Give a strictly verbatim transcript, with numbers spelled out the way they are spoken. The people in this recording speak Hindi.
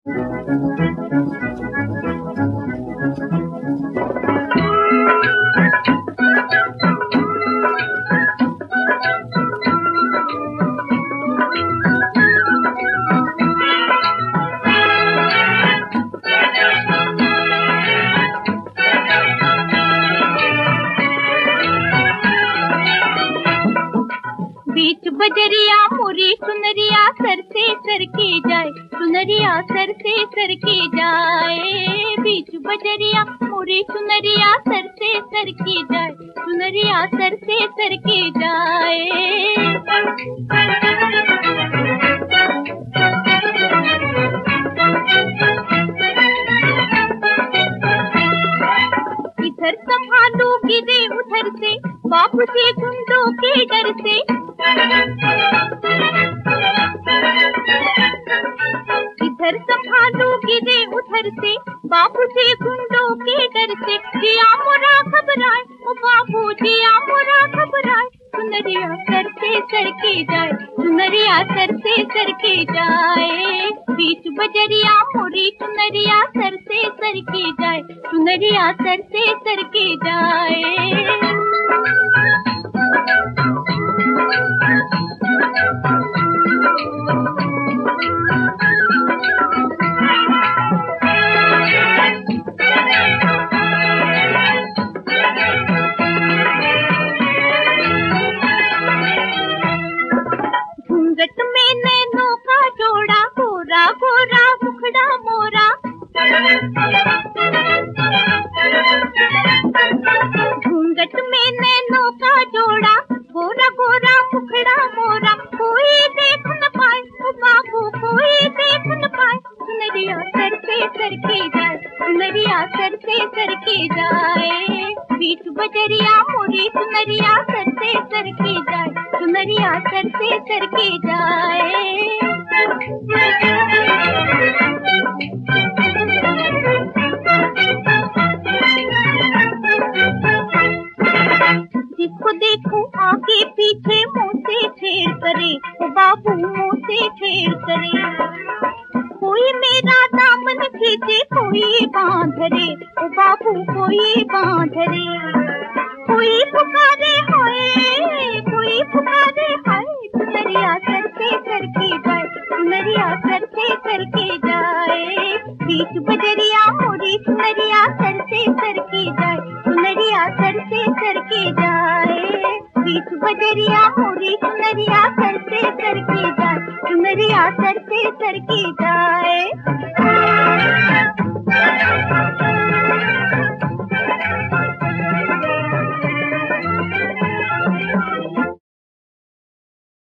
बीच बजरिया मोरी सुनरिया सर से सर के जाए, सुनरिया सर से सर के जाए। बीच बजरिया मोरी सुनरिया सर से सर के जाए, सुनरिया सर से सर के जाए। इधर संभालो गिरे उधर से, बापू से गुंडों के डर से। इधर संभालो गिरे उधर से, बापू से गुंडों के डर से। जिया मोरा घबराए ओ बाबू, जिया मोरा घबराए। सुनरिया सर से सर के जाए, सुनरिया सर से सर के जाए। बीच बजरिया मोरी सुनरिया सर से सर के जाए, सुनरिया सर से सर के जाए। घूंघट में नैनों का जोड़ा, गोरा गोरा मुखड़ा मोरा। घूंघट में नैनों का जोड़ा, गोरा गोरा मुखड़ा मोरा। कोई देख न पाए ओ बाबू, कोई देख न पाए। सुनरिया सर से सर के जाए, सुनरिया सर से सर के जाए। बीच बजरिया मोरी सुनरिया सर से सर के जाए, सुनरिया सर से सर के जाए। जिसको देखो आगे पीछे मुंह से फेर करे ओ बाबू, मुंह से फेर करे। कोई मेरा दामन खींचे, कोई बांध रे ओ बाबू, कोई बांध रे। कोई पुकारे हाय, कोई पुकारे हाय। सुनरिया सर से सर के जाए, सुनरिया सर से सर के जाए। बीच बजरिया